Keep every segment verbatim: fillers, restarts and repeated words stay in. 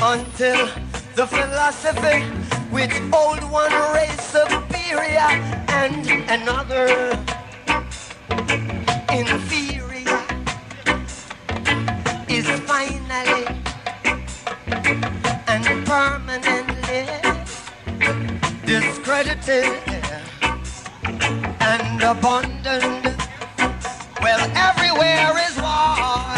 until the philosophy which old one race superior and another inferior is finally and permanently discredited and abandoned. Well, everywhere is war.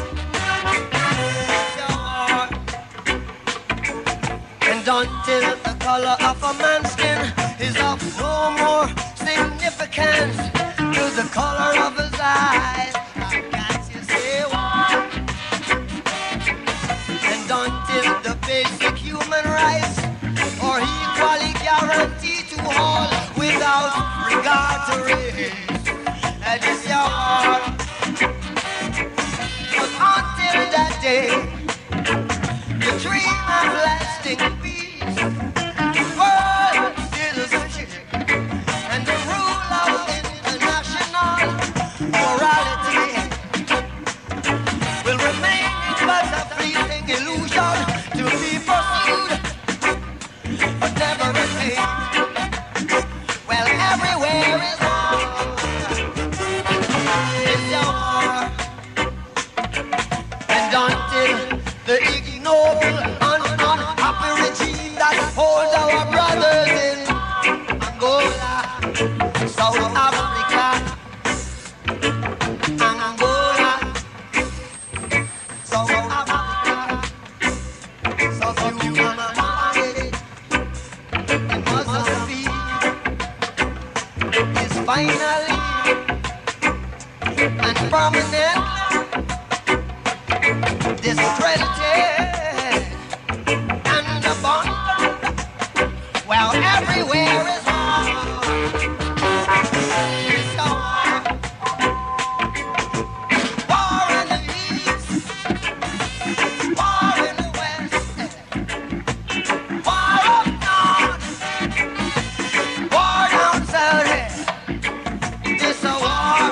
And until the color of a man's skin is of no more significance to the color of his eyes, I got to say war. And until the basic human rights are equally guaranteed to all without regard to race, that is your war. But until that day, the dream of lasting peace, world citizenship, and the rule of international morality will remain but a fleeting illusion to be pursued, but never attained. Well, everywhere is war, is war, and until the ignoble and unhappy regime that holds our brothers in Angola, South Africa, Angola, South Africa, South Human and Mozambique is finally and permanently discredited and abandoned. Well, everywhere is war. It's a war. War in the east, war in the west, war up north, war down south. It's a war.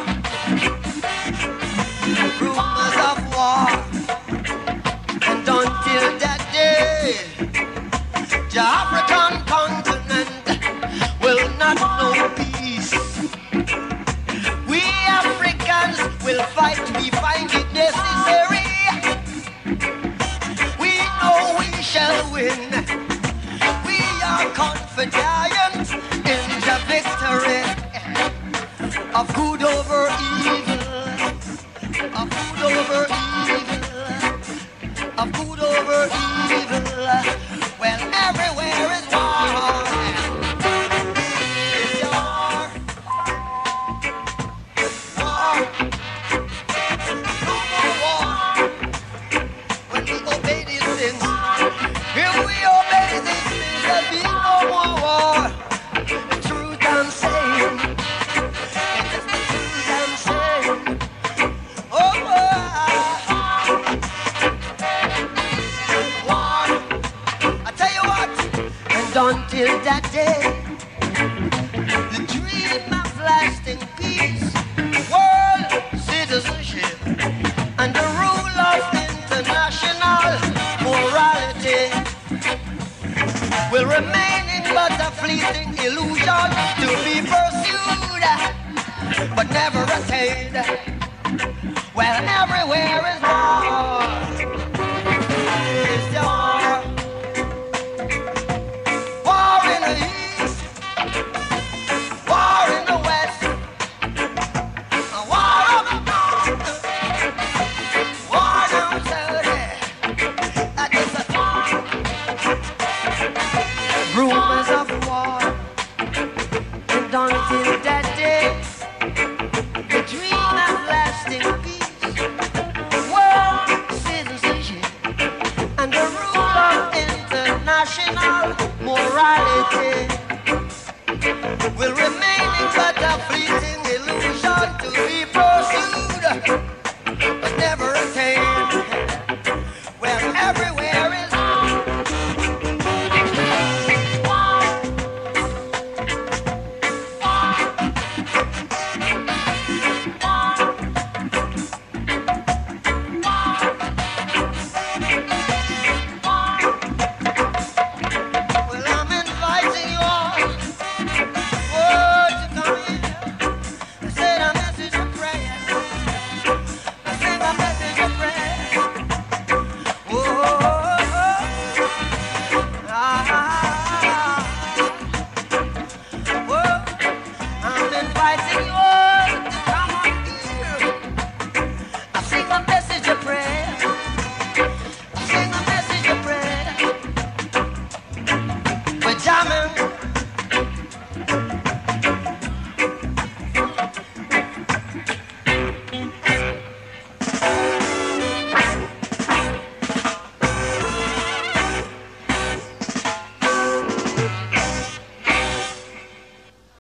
Rumors of war. And until that day, the African continent will not know peace. We Africans will fight, we find it necessary. We know we shall win. We are confident in the victory of good over evil, of good over evil, of good over evil. Well, everywhere is war. It's war. War. No more war. When we obey these things, if we obey these things, there'll be no more war. The truth I'm saying, it is the truth I'm saying. Oh, until that day, the dream of lasting peace, world citizenship, and the rule of international morality will remain in but a fleeting illusion to be pursued, but never attained. Well, everywhere is war.